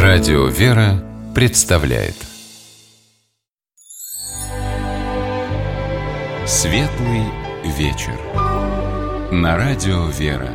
Радио «Вера» представляет Светлый вечер на Радио «Вера».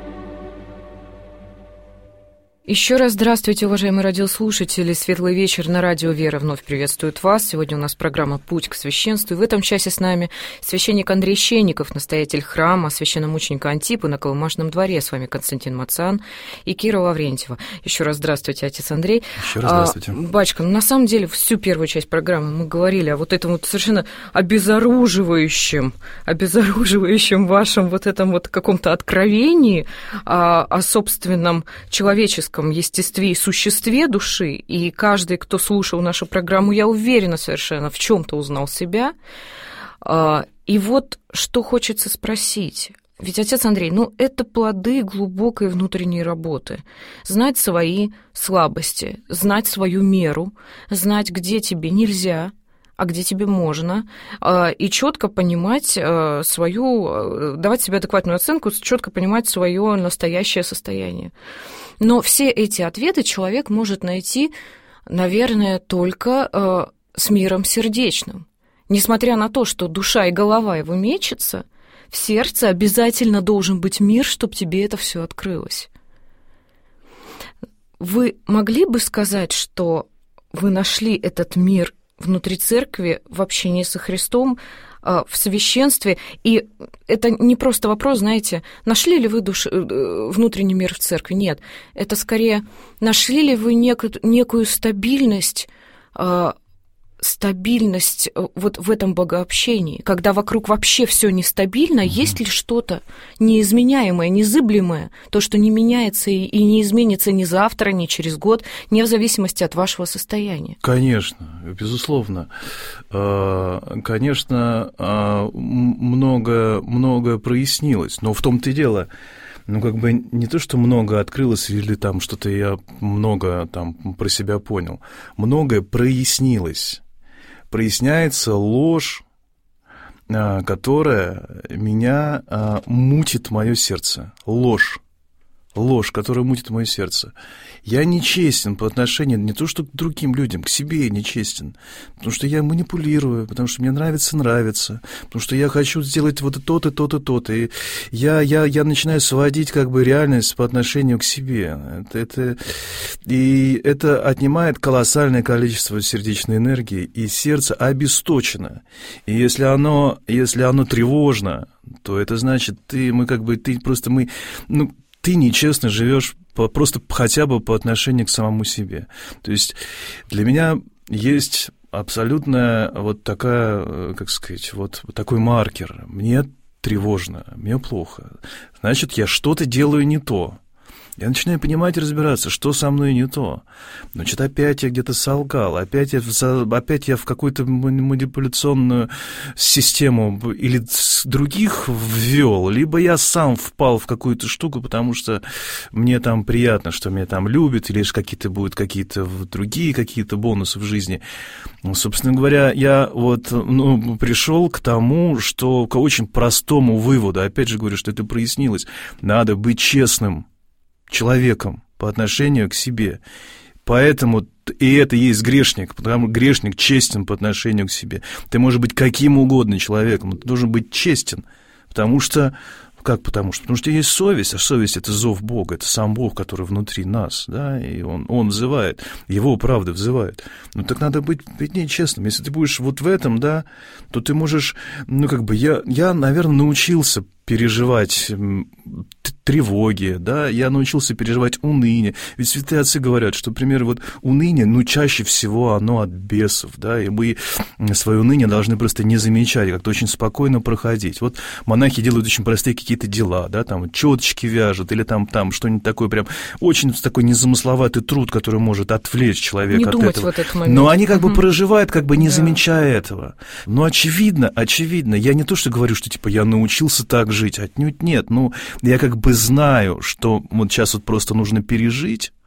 Еще раз здравствуйте, уважаемые радиослушатели. Светлый вечер на Радио «Вера» вновь приветствует вас. Сегодня у нас программа «Путь к священству». И в этом часе с нами священник Андрей Щенников, настоятель храма священномученика Антипы на Колымажном дворе. С вами Константин Мацан и Кира Лаврентьева. Еще раз здравствуйте, отец Андрей. Еще раз здравствуйте. Батюшка, на самом деле всю первую часть программы мы говорили о вот этом вот совершенно обезоруживающем вашем вот этом вот каком-то откровении о собственном человеческом естестве и существе души, и каждый, кто слушал нашу программу, я уверена совершенно, в чем-то узнал себя. И вот что хочется спросить. Ведь, отец Андрей, это плоды глубокой внутренней работы. Знать свои слабости, знать свою меру, знать, где тебе нельзя, а где тебе можно, и четко понимать свою, давать себе адекватную оценку, четко понимать свое настоящее состояние. Но все эти ответы человек может найти, наверное, только с миром сердечным. Несмотря на то, что душа и голова его мечется, в сердце обязательно должен быть мир, чтобы тебе это все открылось. Вы могли бы сказать, что вы нашли этот мир внутри церкви, в общении со Христом, в священстве? И это не просто вопрос, знаете, нашли ли вы внутренний мир в церкви? Нет, это скорее, нашли ли вы некую стабильность вот в этом богообщении, когда вокруг вообще все нестабильно, есть ли что-то неизменяемое, незыблемое, то, что не меняется и не изменится ни завтра, ни через год, не в зависимости от вашего состояния? Конечно, безусловно. Конечно, многое прояснилось, но в том-то и дело, не то, что много открылось или там что-то я много там про себя понял, многое прояснилось. Проясняется ложь, которая меня мутит мое сердце. Ложь, которая мутит мое сердце. Я нечестен по отношению не то что к другим людям, к себе я нечестен, потому что я манипулирую, потому что мне нравится, потому что я хочу сделать вот то-то, то-то, то-то, и я начинаю сводить реальность по отношению к себе. Это отнимает колоссальное количество сердечной энергии, и сердце обесточено. И если оно тревожно, то это значит, ты нечестно живешь просто хотя бы по отношению к самому себе. То есть для меня есть абсолютно вот такая, вот такой маркер. Мне тревожно, мне плохо. Значит, я что-то делаю не то. Я начинаю понимать и разбираться, что со мной не то. Значит, опять я где-то солгал, опять я в какую-то манипуляционную систему или других ввел, либо я сам впал в какую-то штуку, потому что мне там приятно, что меня там любят, или будут какие-то другие какие-то бонусы в жизни. Собственно говоря, я пришел к тому, к очень простому выводу. Опять же говорю, что это прояснилось. Надо быть честным человеком по отношению к себе. Поэтому и это есть грешник, потому что грешник честен по отношению к себе. Ты можешь быть каким угодно человеком, но ты должен быть честен, потому что есть совесть, а совесть – это зов Бога, это сам Бог, который внутри нас, да, и Он взывает, Его правда взывает. Так надо быть перед ней честным. Если ты будешь вот в этом, да, то ты можешь, я, наверное, научился переживать тревоги, да, я научился переживать уныние. Ведь святые отцы говорят, что, например, уныние, чаще всего оно от бесов, да, и мы свое уныние должны просто не замечать, как-то очень спокойно проходить. Монахи делают очень простые какие-то дела, да, там четочки вяжут или там что-нибудь такое, прям очень такой незамысловатый труд, который может отвлечь человека от этого. В этот момент. Но они проживают, не замечая этого. Но очевидно, я не то, что говорю, что я научился так жить, отнюдь нет. Я знаю, что сейчас просто нужно пережить,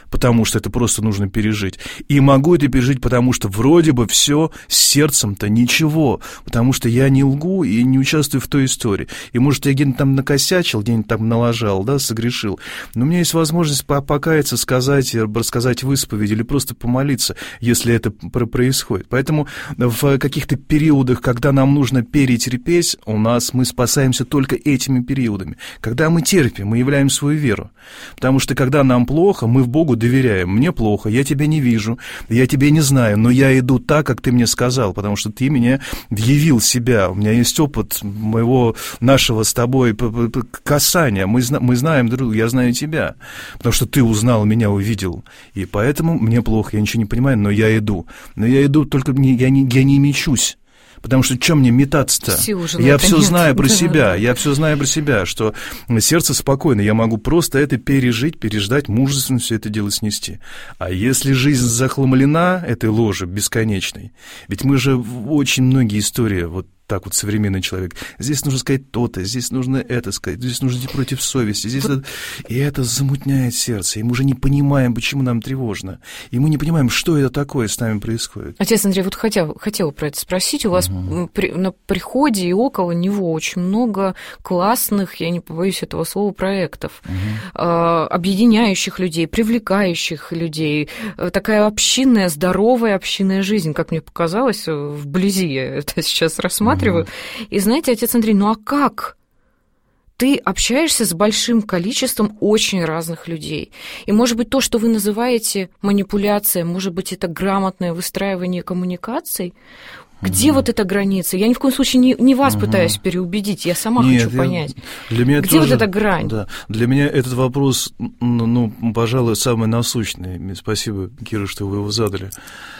потому что это просто нужно пережить, и могу это пережить, потому что вроде бы все с сердцем-то ничего, потому что я не лгу и не участвую в той истории. И, может, я где-нибудь там накосячил, где-нибудь там налажал, да, согрешил, но у меня есть возможность покаяться, сказать, рассказать в исповеди или просто помолиться, если это происходит. Поэтому в каких-то периодах, когда нам нужно перетерпеть, мы спасаемся только этими периодами. Когда мы терпим, мы являем свою веру. Потому что когда нам плохо, мы в Богу доверяем. Мне плохо, я тебя не вижу, я тебя не знаю, но я иду так, как ты мне сказал, потому что ты меня явил себя. У меня есть опыт нашего с тобой касания. Мы знаем друг друга, я знаю тебя, потому что ты узнал меня, увидел. И поэтому мне плохо, я ничего не понимаю, но я иду. Но я иду, только я не мечусь. Потому что чем мне метаться-то? Я все знаю про себя, что сердце спокойно, я могу просто это пережить, переждать, мужественно все это дело снести. А если жизнь захламлена этой ложью бесконечной, ведь мы же очень многие истории, вот так вот современный человек, здесь нужно сказать то-то, здесь нужно это сказать, здесь нужно идти против совести, и это замутняет сердце, и мы уже не понимаем, почему нам тревожно, и мы не понимаем, что это такое с нами происходит. Отец Андрей, вот хотела про это спросить, у вас на приходе и около него очень много классных, я не побоюсь этого слова, проектов, объединяющих людей, привлекающих людей, такая общинная, здоровая общинная жизнь, как мне показалось, вблизи я это сейчас рассматриваю. И знаете, отец Андрей, ну а как? Ты общаешься с большим количеством очень разных людей. И, может быть, то, что вы называете манипуляция, может быть, это грамотное выстраивание коммуникаций. Где вот эта граница? Я ни в коем случае не вас пытаюсь переубедить, я сама хочу понять. Для меня где тоже, вот эта грань? Да, для меня этот вопрос, пожалуй, самый насущный. Спасибо, Кира, что вы его задали.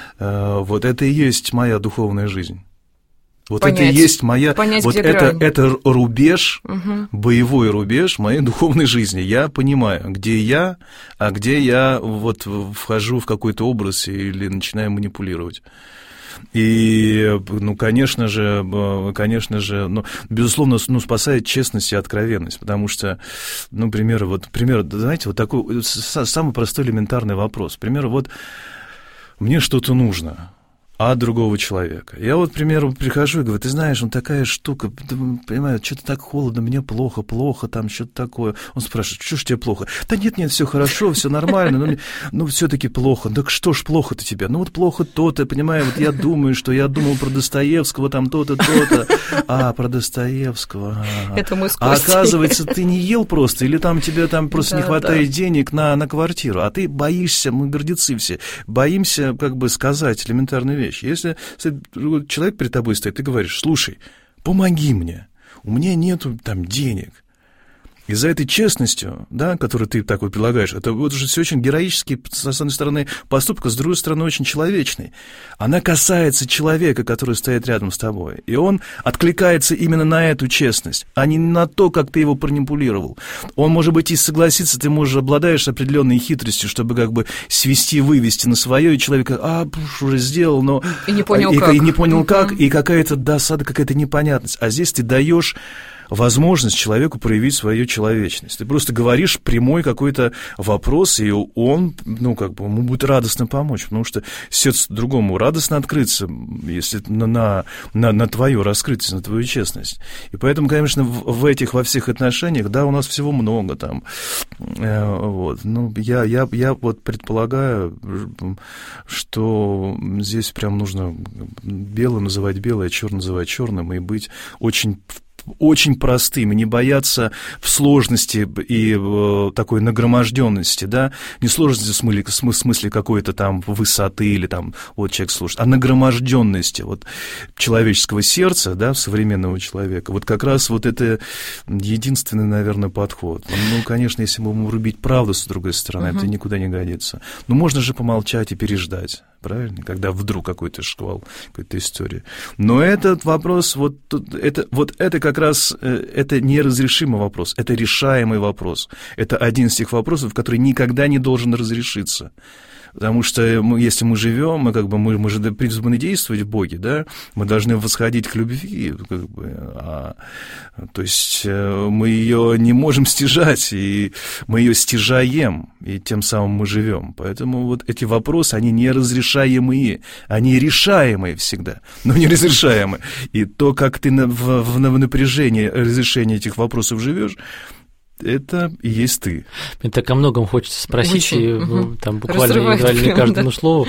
Вот это и есть моя духовная жизнь. Вот это и есть моя... Вот это рубеж, боевой рубеж моей духовной жизни. Я понимаю, где я, а где я вот вхожу в какой-то образ или начинаю манипулировать. И, конечно же, безусловно, спасает честность и откровенность, потому что, пример, знаете, вот такой самый простой элементарный вопрос. Например, вот мне что-то нужно от другого человека. Я вот, к примеру, прихожу и говорю, ты знаешь, такая штука, понимаешь, что-то так холодно, мне плохо, там что-то такое. Он спрашивает, что ж тебе плохо? Да нет, все хорошо, все нормально, но все-таки плохо. Так что ж плохо-то тебе? Вот плохо то-то, понимаешь, вот я думал про Достоевского, там то-то. А, про Достоевского. Это мы с Костей. А оказывается, ты не ел просто, или там тебе просто не хватает денег на квартиру, а ты боишься, мы гордецы все, боимся сказать элементарную вещь. Если человек перед тобой стоит, ты говоришь, слушай, помоги мне, у меня нету там денег. И за этой честностью, да, которую ты так вот предлагаешь, это вот уже все очень героический, с одной стороны, поступок, а с другой стороны, очень человечный. Она касается человека, который стоит рядом с тобой. И он откликается именно на эту честность, а не на то, как ты его манипулировал. Он, может быть, и согласится, ты, может, обладаешь определенной хитростью, чтобы свести, вывести на свое, и человек, уже сделал, но... И не понял как. И какая-то досада, какая-то непонятность. А здесь ты даешь возможность человеку проявить свою человечность. Ты просто говоришь прямой какой-то вопрос, и он, ему будет радостно помочь, потому что сердцу другому радостно открыться, если на твое раскрытие, на твою честность. И поэтому, конечно, во всех отношениях, да, у нас всего много там. Вот. Я вот предполагаю, что здесь прям нужно белое называть белое, черное называть черным, и быть очень простым, и не бояться в сложности и такой нагроможденности, да, не сложности в смысле какой-то там высоты или там вот человек слушает, а нагроможденности вот человеческого сердца, да, современного человека. Вот как раз вот это единственный, наверное, подход. Конечно, если мы будем рубить правду с другой стороны, это никуда не годится. Но можно же помолчать и переждать. правильно? Когда вдруг какой-то шквал, какой-то история. Но этот вопрос, это как раз, это неразрешимый вопрос, это решаемый вопрос. Это один из тех вопросов, который никогда не должен разрешиться. Потому что если мы живем, мы же призваны действовать в Боге, да, мы должны восходить к любви, то есть мы ее не можем стяжать, и мы ее стяжаем, и тем самым мы живем. Поэтому вот эти вопросы, они неразрешаемые, они решаемые всегда, но не разрешаемые. И то, как ты в напряжении разрешения этих вопросов живешь, это и есть ты. Мне так о многом хочется спросить, и там буквально едва ли не каждому слову.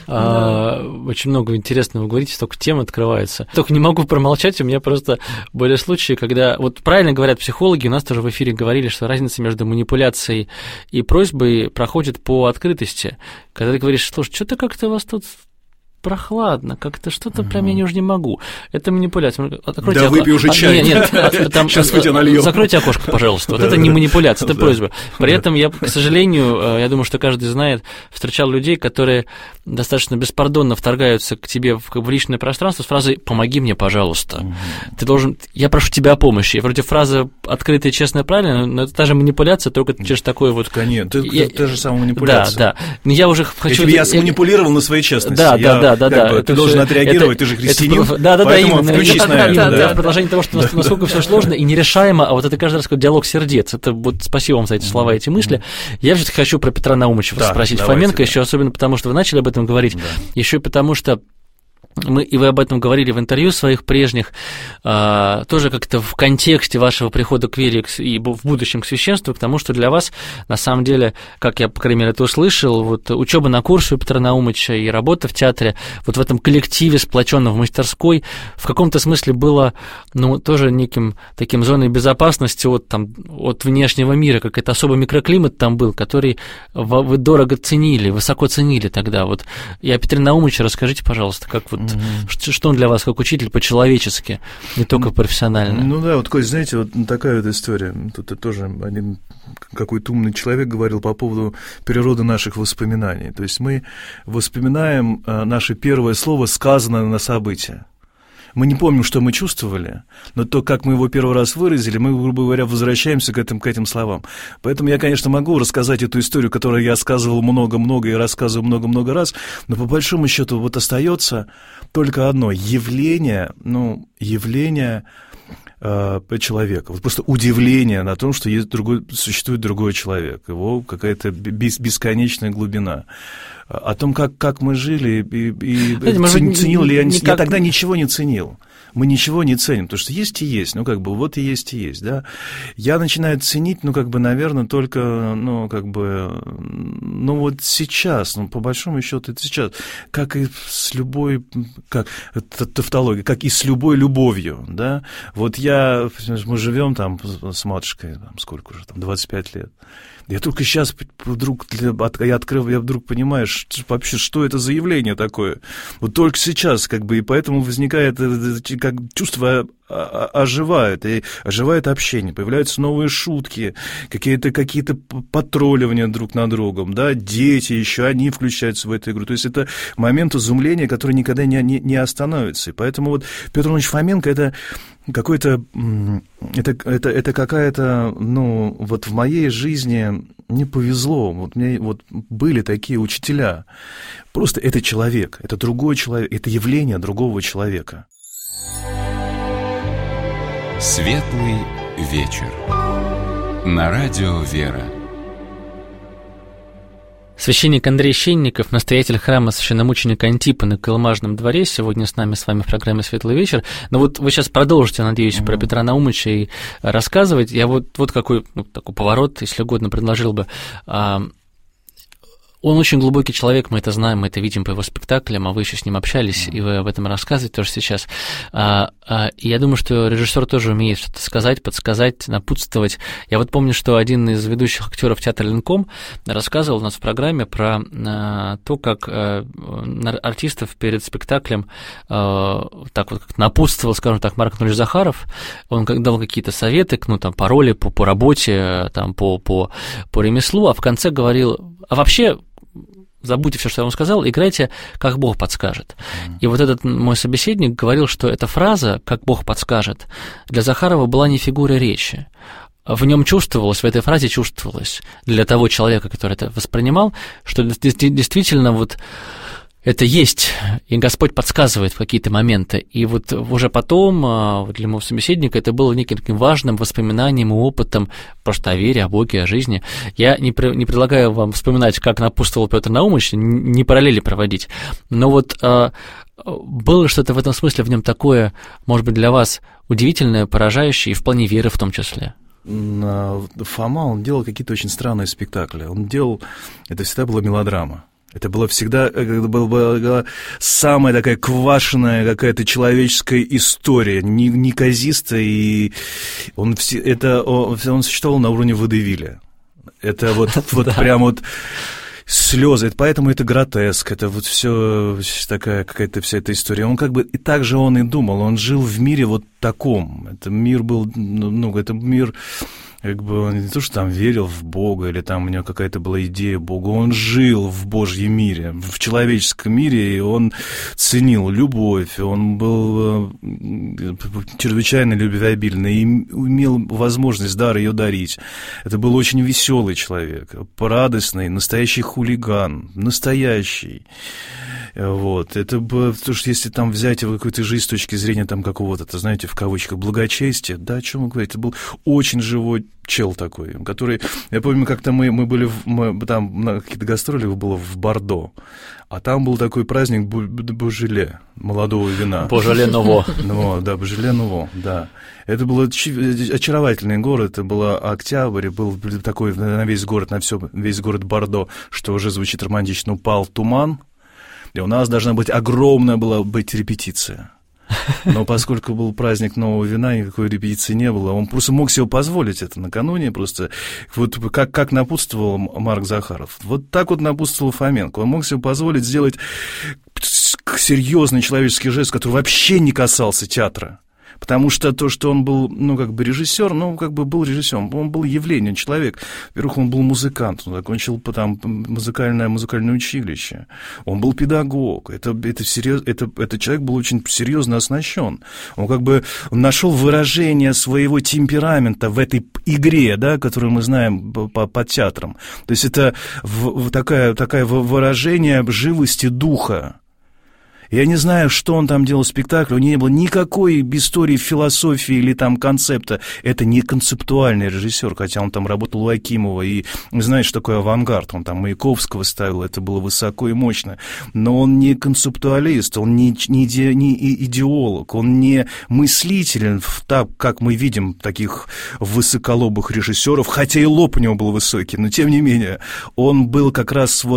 Очень много интересного вы говорите, столько тем открывается. Только не могу промолчать, у меня просто были случаи, когда, вот правильно говорят психологи, у нас тоже в эфире говорили, что разница между манипуляцией и просьбой проходит по открытости. Когда ты говоришь, слушай, что-то как-то у вас тут прохладно, как-то что-то прям я уже не могу. Это манипуляция. Откройте да выпей уже чай. Нет, там, сейчас мы тебя нальем. Закройте окошко, пожалуйста. Вот это не манипуляция, это просьба. При этом я, к сожалению, я думаю, что каждый знает, встречал людей, которые достаточно беспардонно вторгаются к тебе в личное пространство с фразой «помоги мне, пожалуйста». Ты должен, я прошу тебя о помощи. Вроде фраза открытая, честная, правильная, но это та же манипуляция, только через такое вот... Конечно, та же самая манипуляция. Да. Но я уже хочу... Я сманипулировал на своей честности. Да. Ты должен отреагировать, ты же христианин, поэтому включись на это. Да, в продолжение того, что насколько все сложно и нерешаемо, а вот это каждый раз какой диалог сердец. Это вот спасибо вам за эти слова, эти мысли. Я все-таки хочу про Петра Наумовича спросить Фоменко, еще особенно потому, что вы начали об этом говорить, еще и потому, что и вы об этом говорили в интервью своих прежних, тоже как-то в контексте вашего прихода к вере и в будущем к священству, к тому, что для вас, на самом деле, как я, по крайней мере, это услышал, вот учеба на курсе у Петра Наумовича и работа в театре, вот в этом коллективе, сплоченном в мастерской, в каком-то смысле было, тоже неким таким зоной безопасности от внешнего мира, какой-то особый микроклимат там был, который вы дорого ценили, высоко ценили тогда. Вот и о Петре Наумовиче расскажите, пожалуйста, как вот что он для вас как учитель по-человечески, не только профессионально? Да, вот, Кость, знаете, вот такая вот история. Тут тоже один какой-то умный человек говорил по поводу природы наших воспоминаний. То есть мы воспоминаем наше первое слово, сказанное на событие. Мы не помним, что мы чувствовали, но то, как мы его первый раз выразили, мы, грубо говоря, возвращаемся к этим словам. Поэтому я, конечно, могу рассказать эту историю, которую я сказывал много-много и рассказывал много-много раз, но по большому счету вот остается только одно явление человека. Вот просто удивление на том, что существует другой человек, его какая-то бесконечная глубина. О том, как мы жили, ценил ли я тогда ничего не ценил. Мы ничего не ценим, потому что есть и есть, вот и есть и есть, да. Я начинаю ценить, наверное, только, вот сейчас, по большому счету, это сейчас, как и с любой, это тавтология, как и с любой любовью, да. Вот мы живем там с матушкой, сколько уже, 25 лет. Я только сейчас вдруг понимаю, что это за явление такое. Вот только сейчас, и поэтому возникает, как чувство оживает, и оживает общение, появляются новые шутки, какие-то потролливания друг над другом, да, дети еще, они включаются в эту игру. То есть это момент изумления, который никогда не остановится. И поэтому вот Петр Иванович Фоменко — это какой-то, это какая-то, вот в моей жизни не повезло, вот мне вот были такие учителя. Просто это человек, это другой человек, это явление другого человека. Светлый вечер. На радио «Вера». Священник Андрей Щенников, настоятель храма священномученика Антипа на Колымажном дворе, сегодня с нами в программе «Светлый вечер». Но вот вы сейчас продолжите, надеюсь, про Петра Наумовича и рассказывать. Я вот какой такой поворот, если угодно, предложил бы. Он очень глубокий человек, мы это знаем, мы это видим по его спектаклям, а вы еще с ним общались, и вы об этом рассказываете тоже сейчас. И я думаю, что режиссер тоже умеет что-то сказать, подсказать, напутствовать. Я вот помню, что один из ведущих актеров театра Ленком рассказывал у нас в программе про то, как артистов перед спектаклем так вот как напутствовал, скажем так, Марк Анатольевич Захаров. Он дал какие-то советы, по роли, по работе, по ремеслу, а в конце говорил, а вообще забудьте все, что я вам сказал, играйте, как Бог подскажет. И вот этот мой собеседник говорил, что эта фраза «как Бог подскажет» для Захарова была не фигурой речи. В нем чувствовалось, в этой фразе чувствовалось для того человека, который это воспринимал, что действительно вот это есть, и Господь подсказывает в какие-то моменты. И вот уже потом для моего собеседника это было неким таким важным воспоминанием и опытом просто о вере, о Боге, о жизни. Я не предлагаю вам вспоминать, как напутствовал Петр Наумович, не параллели проводить, но вот было что-то в этом смысле в нем такое, может быть, для вас удивительное, поражающее, и в плане веры в том числе. Фома, он делал какие-то очень странные спектакли. Он делал... Это всегда была мелодрама. Это была всегда была самая такая квашеная какая-то человеческая история, неказистая, и он существовал на уровне водевиля. Это вот прям вот... Слезы, поэтому это гротеск, это вот все такая какая-то вся эта история. Он как бы и так же он и думал, он жил в мире вот таком. Это мир был, это мир, как бы он не то, что там верил в Бога, или там у него какая-то была идея Бога, он жил в Божьем мире, в человеческом мире, и он ценил любовь, он был чрезвычайно любвеобильный, и имел возможность ее дарить. Это был очень веселый человек, радостный, настоящий хулиган, настоящий. Вот, это было, потому что если там взять его какую-то жизнь с точки зрения там какого-то, знаете, в кавычках, благочестия, да, о чем вы говорите, это был очень живой чел такой, который, я помню, как-то мы были, там на какие-то гастроли было в Бордо, а там был такой праздник Божеле, молодого вина. Божеле Ново. Да, Божеле Ново, да. Это был очаровательный город, это был октябрь, был такой на весь город, весь город Бордо, что уже звучит романтично, упал туман. И у нас должна быть огромная была репетиция. Но поскольку был праздник нового вина, никакой репетиции не было. Он просто мог себе позволить это накануне. Просто вот как напутствовал Марк Захаров. Вот так вот напутствовал Фоменко. Он мог себе позволить сделать серьезный человеческий жест, который вообще не касался театра. Потому что то, что он был, режиссер, был режиссером, он был явлением, человек. Во-первых, он был музыкант, он закончил там музыкальное училище, он был педагог, этот человек был очень серьезно оснащен. Он нашел выражение своего темперамента в этой игре, да, которую мы знаем по театрам. То есть это такое выражение живости духа. Я не знаю, что он там делал в спектакле, у него не было никакой истории философии или там концепта. Это не концептуальный режиссер, хотя он там работал у Акимова, и знаешь, что такое авангард, он там Маяковского ставил, это было высоко и мощно. Но он не концептуалист, он не идеолог, он не мыслителен, так, как мы видим таких высоколобых режиссеров, хотя и лоб у него был высокий, но тем не менее, он был как раз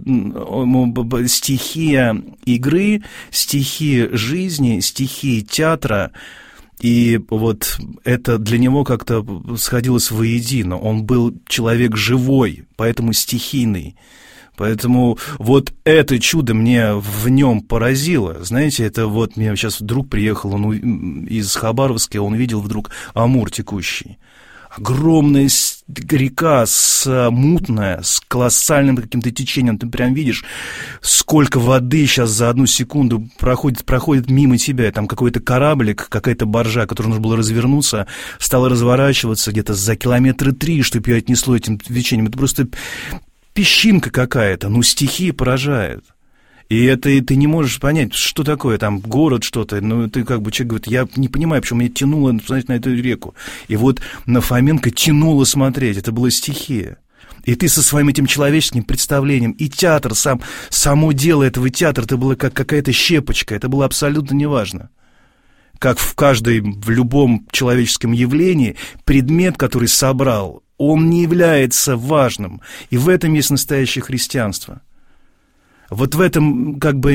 стихия игры, стихи жизни, стихи театра, и вот это для него как-то сходилось воедино. Он был человек живой, поэтому стихийный. Поэтому вот это чудо мне в нем поразило. Знаете, это вот мне сейчас друг приехал, он из Хабаровска, он видел вдруг Амур текущий. Огромная река, мутная, с колоссальным каким-то течением. Ты прям видишь, сколько воды сейчас за одну секунду проходит мимо тебя. Там какой-то кораблик, какая-то баржа, которой нужно было развернуться, стала разворачиваться где-то за километра 3, чтобы ее отнесло этим течением. Это просто песчинка какая-то, стихия поражает. И это ты не можешь понять, что такое, там, город, что-то. Ты человек говорит, я не понимаю, почему меня тянуло смотреть на эту реку. И вот на Фоменко тянуло смотреть, это была стихия. И ты со своим этим человеческим представлением, и театр, само дело этого театра, это была как какая-то щепочка, это было абсолютно неважно. Как в любом человеческом явлении, предмет, который собрал, он не является важным. И в этом есть настоящее христианство. Вот в этом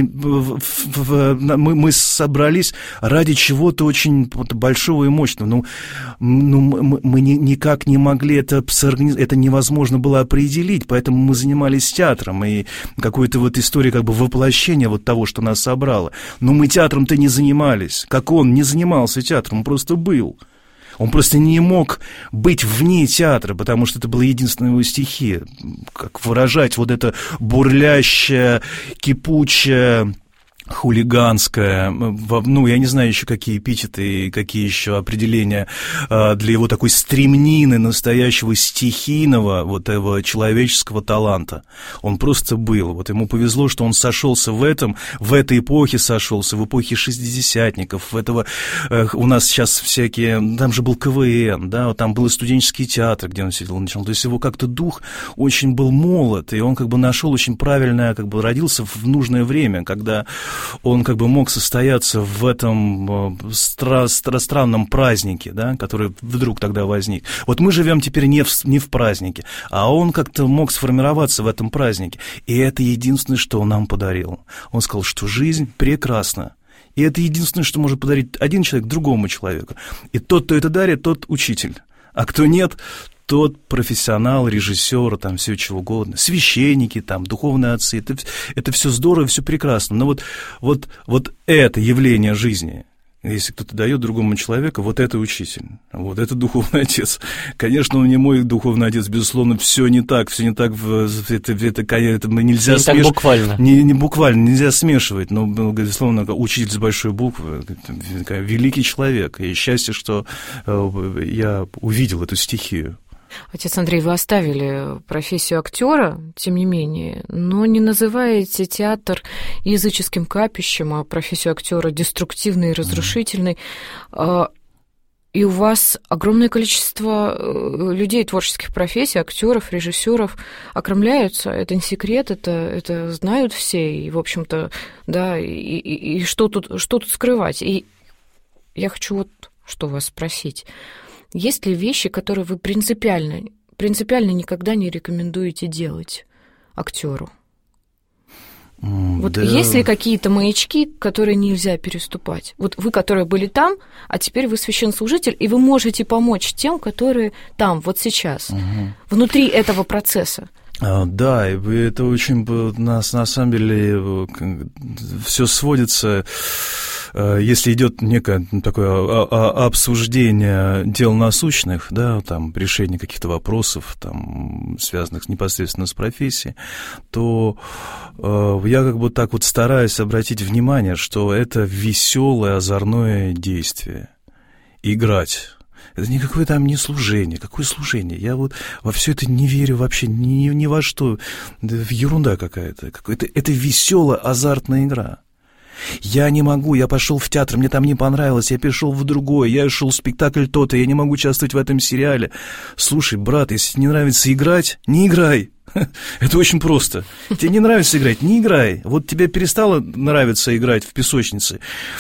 мы собрались ради чего-то очень большого и мощного. Мы никак не могли это невозможно было определить, поэтому мы занимались театром, и какой-то историей воплощения того, что нас собрало. Но мы театром-то не занимались, как он не занимался театром, он просто был. Он просто не мог быть вне театра, потому что это была единственная его стихия. Как выражать вот это бурлящее, кипучее, хулиганское, ну, я не знаю еще какие эпитеты и какие еще определения для его такой стремнины настоящего стихийного вот этого человеческого таланта. Он просто был. Вот ему повезло, что он сошелся в этой эпохе сошелся, в эпохе шестидесятников, у нас сейчас всякие, там же был КВН, да, там был и студенческий театр, где он сидел, начал. То есть его как-то дух очень был молод, и он как бы нашел очень правильное, как бы родился в нужное время, когда он как бы мог состояться в этом странном празднике, да, который вдруг тогда возник. Вот мы живем теперь не в празднике, а он как-то мог сформироваться в этом празднике. И это единственное, что он нам подарил. Он сказал, что жизнь прекрасна. И это единственное, что может подарить один человек другому человеку. И тот, кто это дарит, тот учитель. А кто нет, тот профессионал, режиссер, там все чего угодно, священники, там, духовные отцы, это все здорово, все прекрасно. Но вот это явление жизни, если кто-то дает другому человеку, вот это учитель, вот это духовный отец. Конечно, он не мой духовный отец, безусловно, все не так, это нельзя смешивать. Не буквально. Не буквально, нельзя смешивать, но, безусловно, учитель с большой буквы, великий человек, и счастье, что я увидел эту стихию. Отец Андрей, вы оставили профессию актера, тем не менее, но не называете театр языческим капищем, а профессию актера деструктивной и разрушительной. И у вас огромное количество людей творческих профессий, актеров, режиссеров окромляются. Это не секрет, это знают все. И, в общем-то, да, и что тут скрывать? И я хочу вот что вас спросить. Есть ли вещи, которые вы принципиально никогда не рекомендуете делать актеру? Вот да. Есть ли какие-то маячки, которые нельзя переступать? Вот вы, которые были там, а теперь вы священнослужитель, и вы можете помочь тем, которые там, вот сейчас, внутри этого процесса. Да, и это очень на самом деле все сводится. Если идет некое такое обсуждение дел насущных, да, там, решение каких-то вопросов, там, связанных непосредственно с профессией, то я как бы так вот стараюсь обратить внимание, что это веселое, озорное действие. Играть. Это никакое там не служение. Какое служение? Я вот во все это не верю вообще ни во что. Ерунда какая-то. Это веселая, азартная игра. Я не могу, я пошел в театр, мне там не понравилось, я перешел в другой, я шел в спектакль то-то, я не могу участвовать в этом сериале. Слушай, брат, если не нравится играть, не играй. Это очень просто. Тебе не нравится играть, не играй. Вот тебе перестало нравиться играть в песочнице,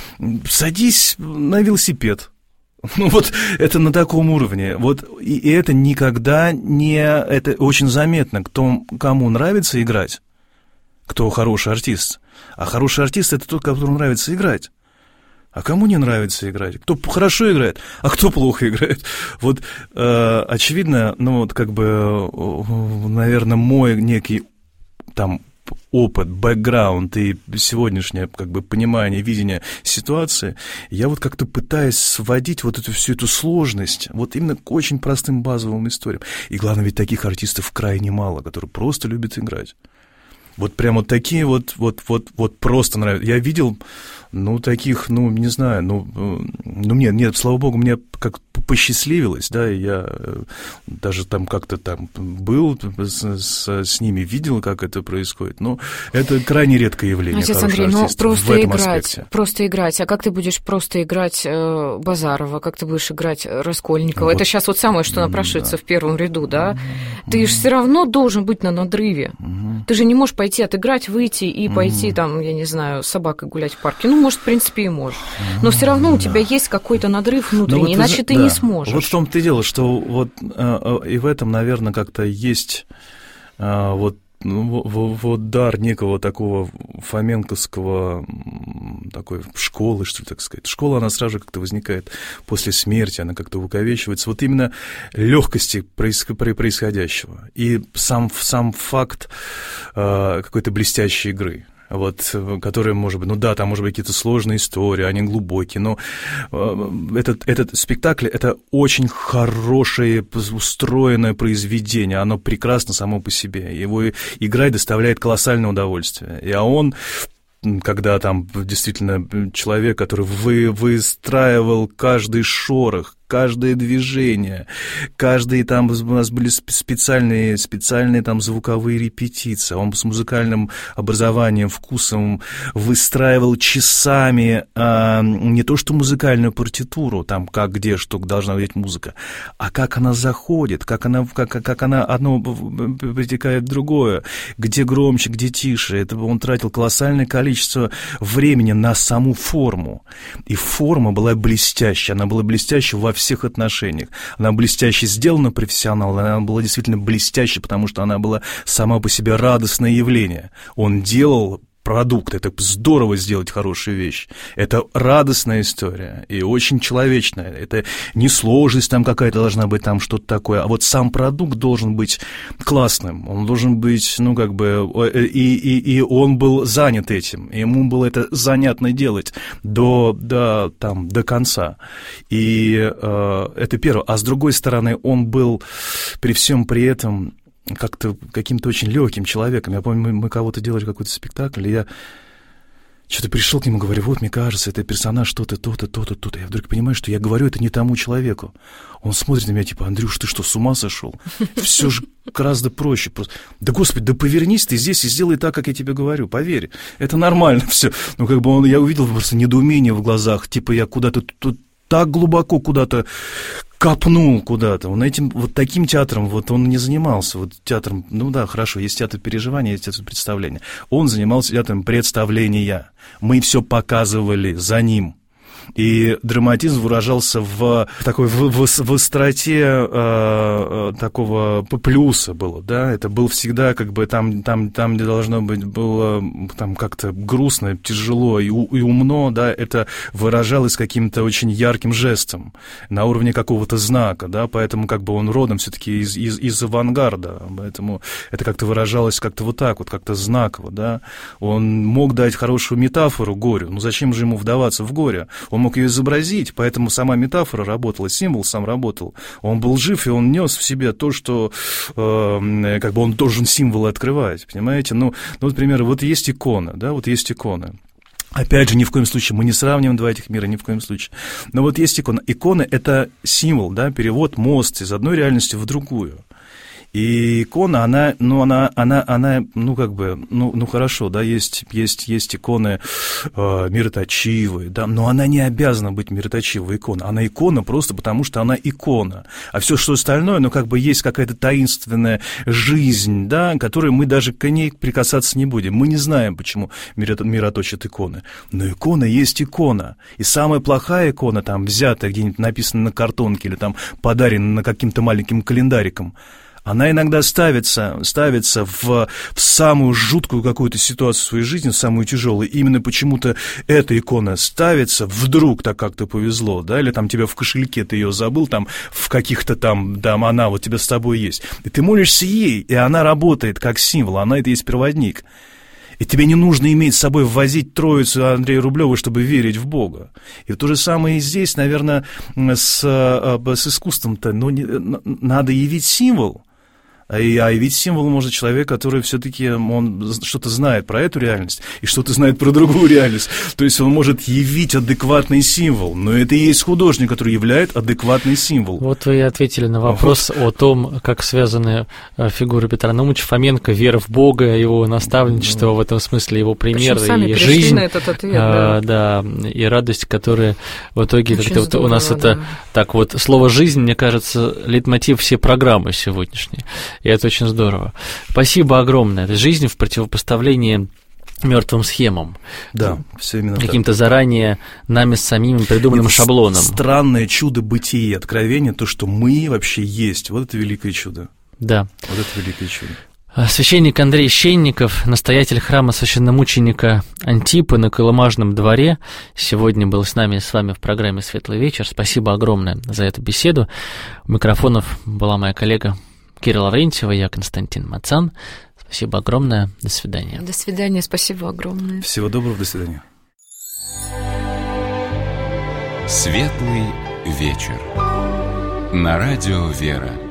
садись на велосипед. Ну вот это на таком уровне. Вот, и это никогда не... Это очень заметно, кому нравится играть, кто хороший артист. А хороший артист – это тот, которому нравится играть. А кому не нравится играть? Кто хорошо играет, а кто плохо играет? Вот, очевидно, ну вот как бы, наверное, мой некий там опыт, бэкграунд и сегодняшнее как бы понимание, видение ситуации, я вот как-то пытаюсь сводить вот всю эту сложность вот именно к очень простым базовым историям. И главное, ведь таких артистов крайне мало, которые просто любят играть. Вот прямо вот такие вот просто нравятся. Я видел, ну, таких, ну, не знаю, нет, слава богу, мне как посчастливилось, да, и я даже там как-то там был с ними, видел, как это происходит, но это крайне редкое явление. Отец Андрей, ну, просто играть, а как ты будешь просто играть Базарова, как ты будешь играть Раскольникова? Вот. Это сейчас вот самое, что напрашивается в первом ряду, да? Ты же все равно должен быть на надрыве. Ты же не можешь пойти отыграть, выйти и пойти там, я не знаю, с собакой гулять в парке. Ну, может, в принципе, и можешь. Но все равно у тебя есть какой-то надрыв внутренний, вот иначе ты не сможешь. Вот в том-то и дело, что вот и в этом, наверное, как-то есть вот дар некого такого фоменковского такой школы, что ли, так сказать. Школа, она сразу же как-то возникает после смерти, она как-то увековечивается. Вот именно легкости происходящего и сам факт какой-то блестящей игры. вот, которые, может быть, там, может быть, какие-то сложные истории, они глубокие, но этот спектакль — это очень хорошее, устроенное произведение, оно прекрасно само по себе, его играть доставляет колоссальное удовольствие, и он... Когда там действительно человек, который выстраивал каждый шорох, каждое движение, каждый там у нас были специальные там звуковые репетиции, он с музыкальным образованием, вкусом выстраивал часами не то что музыкальную партитуру, там как, где, что должна быть музыка, а как она заходит, как она одно притекает в другое, где громче, где тише. Это он тратил колоссальное количество времени на саму форму, и форма была блестящая, она была блестящая во всех отношениях. Она блестяще сделана профессионалом, она была действительно блестящей, потому что она была сама по себе радостное явление. Он делал продукт, это здорово сделать хорошую вещь. Это радостная история и очень человечная. Это не сложность там какая-то должна быть, там что-то такое, а вот сам продукт должен быть классным. Он должен быть, и он был занят этим. И ему было это занятно делать до конца. И это первое. А с другой стороны, он был при всем при этом как-то каким-то очень легким человеком. Я помню, мы кого-то делали какой-то спектакль, и я что-то пришел к нему, говорю, вот, мне кажется, это персонаж то-то, то-то, то-то, то-то. Я вдруг понимаю, что я говорю это не тому человеку. Он смотрит на меня, типа, Андрюш, ты что, с ума сошел? Все же гораздо проще. Просто. Да, Господи, да повернись ты здесь и сделай так, как я тебе говорю, поверь. Это нормально все. Я увидел просто недоумение в глазах, типа, я куда-то тут так глубоко куда-то копнул куда-то. Он таким театром он не занимался. Вот театром, хорошо, есть театр переживания, есть театр представления. Он занимался театром представления. Мы все показывали за ним. И драматизм выражался в такой в остроте такого плюса было, да, это был всегда как бы там, где должно быть, было там как-то грустно, тяжело и умно, да, это выражалось каким-то очень ярким жестом на уровне какого-то знака, да, поэтому как бы он родом все-таки из авангарда, поэтому это как-то выражалось как-то вот так вот, как-то знаково, да, он мог дать хорошую метафору горю, зачем же ему вдаваться в горе? Он мог ее изобразить, поэтому сама метафора работала, символ сам работал. Он был жив, и он нес в себе то, что как бы он должен символы открывать, понимаете? Например, вот есть икона, да, вот есть икона. Опять же, ни в коем случае, мы не сравниваем два этих мира, ни в коем случае. Но вот есть икона. Икона — это символ, да, перевод, мост из одной реальности в другую. И икона, она, хорошо, да, есть иконы мироточивые, да, но она не обязана быть мироточивой иконой. Она икона просто потому, что она икона. А все, что остальное, есть какая-то таинственная жизнь, да, которой мы даже к ней прикасаться не будем. Мы не знаем, почему мироточат иконы. Но икона есть икона. И самая плохая икона, там, взятая где-нибудь, написана на картонке или там подарена на каким-то маленьким календариком, она иногда ставится в самую жуткую какую-то ситуацию в своей жизни, в самую тяжелую. Именно почему-то эта икона ставится, вдруг так как-то повезло, да, или там тебя в кошельке, ты ее забыл, там в каких-то там она вот тебя с тобой есть. И ты молишься ей, и она работает как символ, она это есть проводник. И тебе не нужно иметь с собой ввозить Троицу Андрея Рублева, чтобы верить в Бога. И то же самое и здесь, наверное, с искусством-то. Надо явить символ. А явить символ может человек, который все-таки он что-то знает про эту реальность и что-то знает про другую реальность. То есть он может явить адекватный символ, но это и есть художник, который являет адекватный символ. Вот вы и ответили на вопрос о том, как связаны фигуры Петра Наумовича Фоменко, вера в Бога, его наставничество, в этом смысле его пример и жизнь. На этот ответ, да, и радость, которая в итоге здорово, у нас это так вот слово «жизнь», мне кажется, лейтмотив всей программы сегодняшней. И это очень здорово. Спасибо огромное. Это жизнь в противопоставлении мертвым схемам. Да, все именно каким-то заранее нами самими придуманным шаблоном. Странное чудо бытия и откровения, то, что мы вообще есть. Вот это великое чудо. Да. Вот это великое чудо. Священник Андрей Щенников, настоятель храма священномученика Антипы на Колымажном дворе, сегодня был с вами в программе «Светлый вечер». Спасибо огромное за эту беседу. У микрофонов была моя коллега Кира Лаврентьева, я Константин Мацан. Спасибо огромное. До свидания. До свидания. Спасибо огромное. Всего доброго. До свидания. Светлый вечер. На радио «Вера».